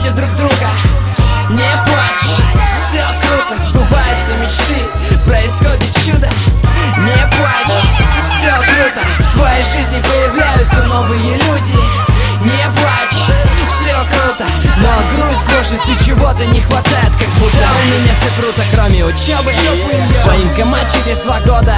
находят друг друга. Не плачь, все круто, сбываются мечты, происходит чудо. Не плачь, все круто, в твоей жизни появляются новые люди. Не плачь, все круто, но грусть гложет и чего-то не хватает, как будто у меня все круто, кроме учебы. Военкомат через 2 года.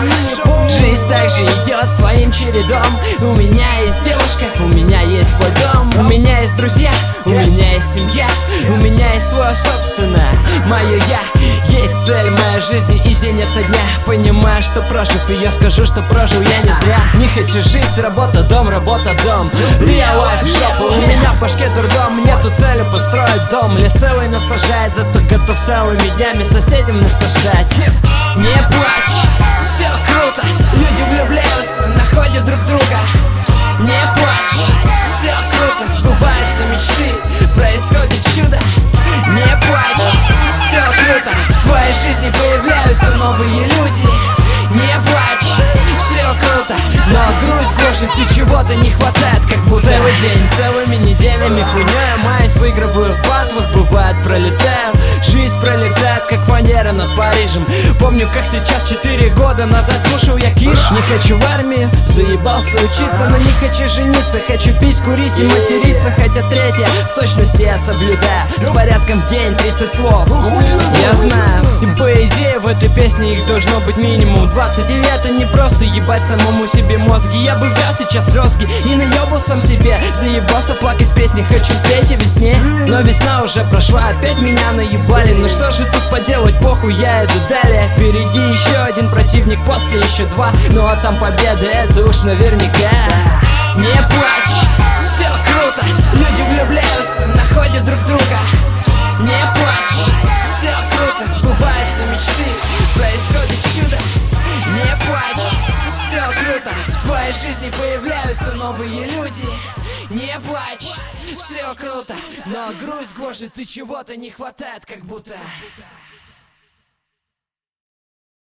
Жизнь также идет своим чередом. У меня есть девушка, у меня есть свой дом. У меня есть друзья, у меня есть семья. У меня есть свое собственное, мое я. Есть цель моей жизни и день ото дня. Понимаю, что прожив ее, скажу, что прожил я не зря. Не хочу жить, работа, дом, работа, дом. Real life, шопа, у меня в башке дурдом. Нету цели построить дом, лес целый насажать, зато готов целыми днями соседям насаждать. Не плачь, все круто, люди влюбляются, находят друг друга. Не плачь, все круто, сбываются мечты, происходит чудо. Не плачь, все круто, в твоей жизни появляются новые люди. Не плачь, все круто, но грусть гложет и чего-то не хватает, как будто целый день, целыми неделями хуйня маюсь, выигрываю в батлах, бывает пролетаю. Жизнь пролетает, как фанера над Парижем. Помню, как сейчас, 4 года назад слушал я Киш. Не хочу в армию, заебался учиться, но не хочу жениться. Хочу пить, курить и материться, хотя третье в точности я соблюдаю. С порядком в день 30 слов. Я знаю, и по идее в этой песне их должно быть минимум 20. И это не просто ебать самому себе мозги. Я бы взял сейчас слезки и наебал сам себе. Заебался плакать в песне, хочу спеть о весне. Но весна уже прошла, опять меня наебали. Ну что же тут поделать, похуй, я иду далее. Впереди еще один противник, после еще 2. Ну а там победа, это уж наверняка. Не плачь, все круто, люди влюбляются, находят друг друга. Не плачь, все круто, сбываются мечты, происходит чудо. Не плачь, все круто, в твоей жизни появляются новые люди. Не плачь, все круто, но грусть гложет и чего-то не хватает, как будто.